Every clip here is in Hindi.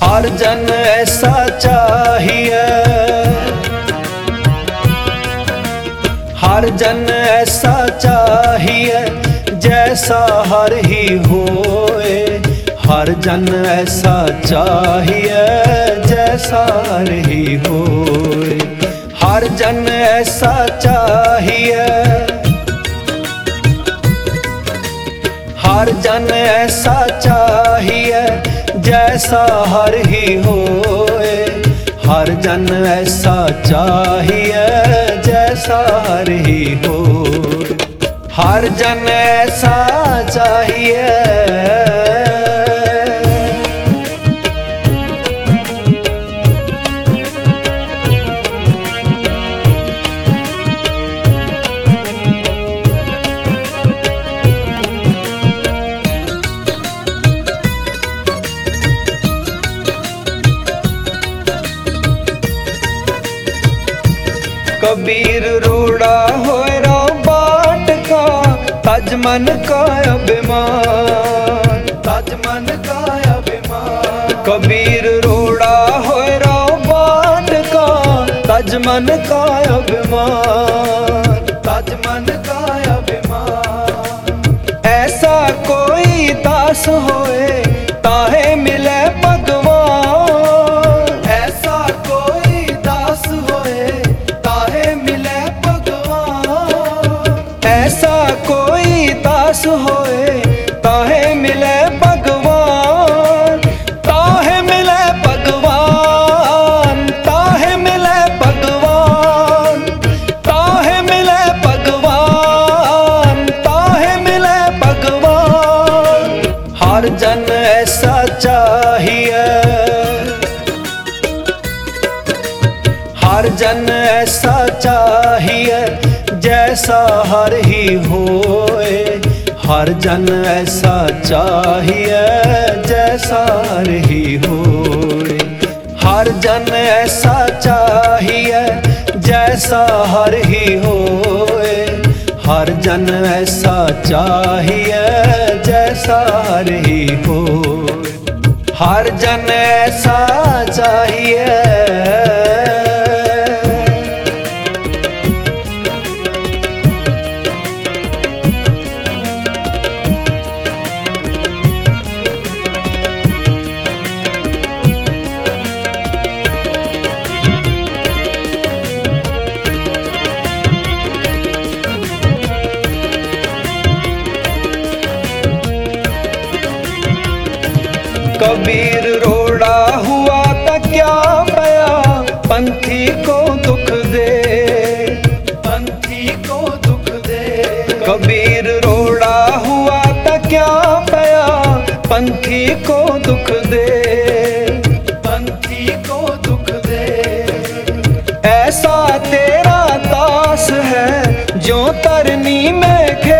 हर जन ऐसा चाहिए, हर जन ऐसा चाहिए जैसा हर ही होए। हर जन ऐसा चाहिए जैसा हर ही होए। हर जन ऐसा चाहिए, हर जन ऐसा चाहिए जैसा हर ही होए। हर जन ऐसा चाहिए जैसा हर ही होए। हर जन ऐसा चाहिए। कबीर रोड़ा होए रो बाट का, तज मन का अभिमान, तज मन का अभिमान। कबीर रोड़ा होए रो बाट का, तज मन का अभिमान, तज मन का अभिमान। ऐसा कोई दास होए ताहे मिले भगवान, ऐसा कोई दास होए ताहे मिले भगवान। ऐसा कोई दास होए ताहे मिले भगवान, ताहे मिले भगवान, ताहे मिले भगवान, ताहे मिले भगवान, ताहे मिले भगवान। हर जन ऐसा चाहिए, हर जन ऐसा चाहिए जैसा हर ही होए। हर जन ऐसा चाहिए जैसा हर ही होए। हर जन ऐसा चाहिए जैसा हर ही होए। हर जन ऐसा चाहिए जैसा हर ही होए। हर जन ऐसा चाहिए। कबीर रोड़ा हुआ तो क्या पया, पंथी को दुख दे, पंथी को दुख दे। कबीर रोड़ा हुआ तो क्या पया, पंथी को दुख दे, पंथी को दुख दे। ऐसा तेरा दास है जो तरनी में खे,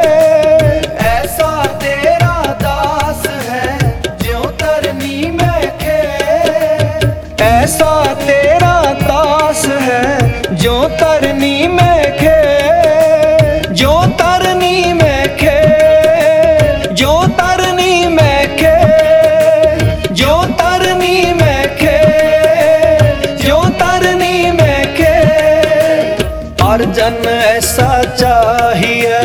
ऐसा तेरा दास है जो तरनी में खे, जो तरनी में खे, जो तरनी में खे, जो तरनी में खे, जो तरनी में खे। हर जन ऐसा चाहिए,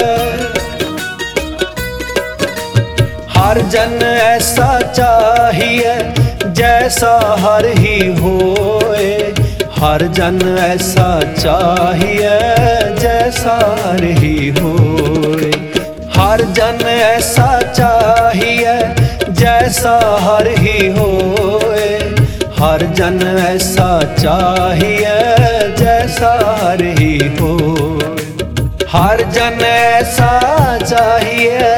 हर जन ऐसा चाहिए जैसा हर ही होए। हर जन ऐसा चाहिए जैसा हर ही होए। हर जन ऐसा चाहिए जैसा हर ही होए। हर जन ऐसा चाहिए जैसा हर ही होए। हर जन ऐसा चाहिए।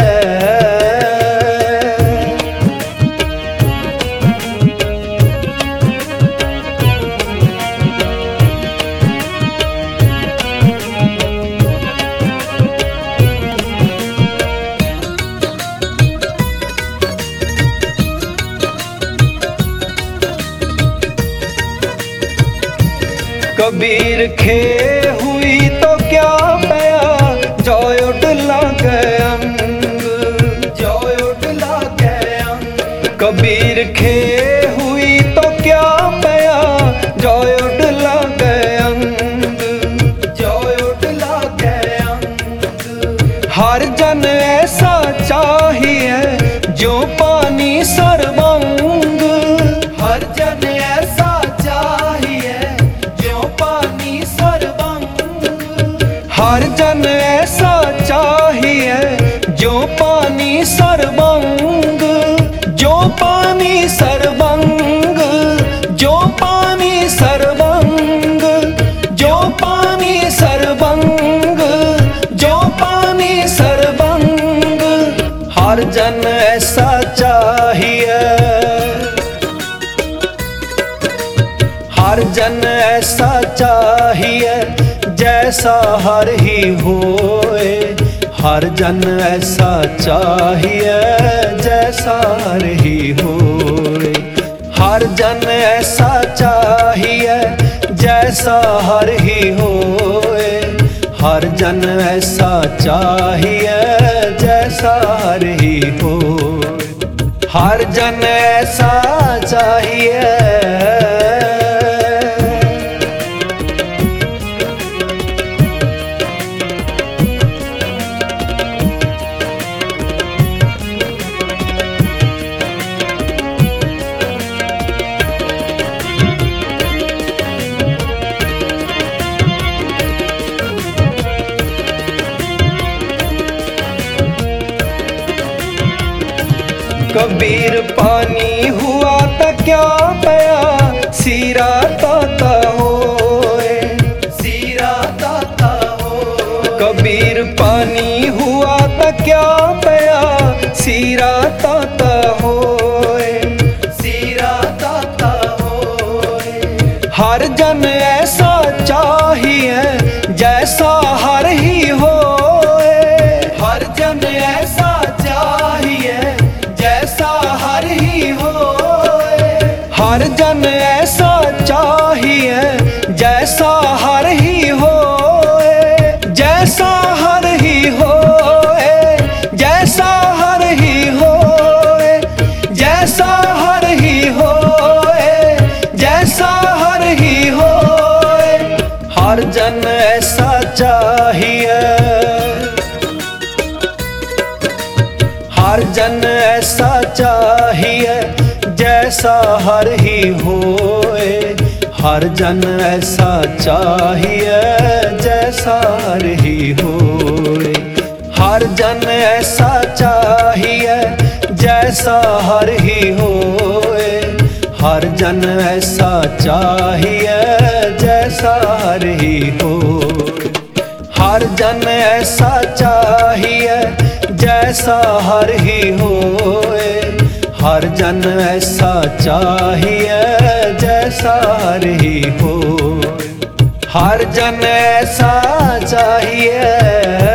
कबीर खे हुई तो क्या पया, जय उठला के अंग, जय उठला के अंग। कबीर खे पानी सर्वंग, हर जन ऐसा चाहिए ज्यों पानी सर्वंग। हर जन ऐसा चाहिए ज्यों पानी सर्वंग, ज्यों पानी सर्वंग, ज्यों पानी सर्वंग, ज्यों पानी सर्वंग, ज्यों पानी सर्वंग। हर जन ऐसा चाहिए, हर जन ऐसा चाहिए जैसा हर ही होए। हर जन ऐसा चाहिए जैसा हर ही होए। हर जन ऐसा चाहिए जैसा हर ही होए। हर जन ऐसा चाहिए जैसा हर ही होए। हर जन ऐसा चाहिए। कबीर पानी हुआ त क्या पया, सीरा ताता होए, सीरा ताता होए। कबीर पानी हुआ त क्या पया, सीरा ताता होए, सीरा ताता होए। हर जन ऐसा चाहिए जैसा हर ही होए। हर जन ऐसा चाहिए जैसा हर ही होए। हर जन ऐसा चाहिए जैसा हर ही होए। जैसा हर ही होए, जैसा हर ही होए, जैसा हर ही होए, जैसा हर ही होए। हर जन ऐसा चाहिए, हर जन ऐसा चाहिए जैसा हर ही होए। हर जन ऐसा चाहिए जैसा हर ही होए। हर जन ऐसा चाहिए जैसा हर ही होए। हर जन ऐसा चाहिए जैसा हर ही होए। हर जन ऐसा चाहिए जैसा हर ही होए। हर जन ऐसा चाहिए जैसा हर ही होए। हर जन ऐसा चाहिए।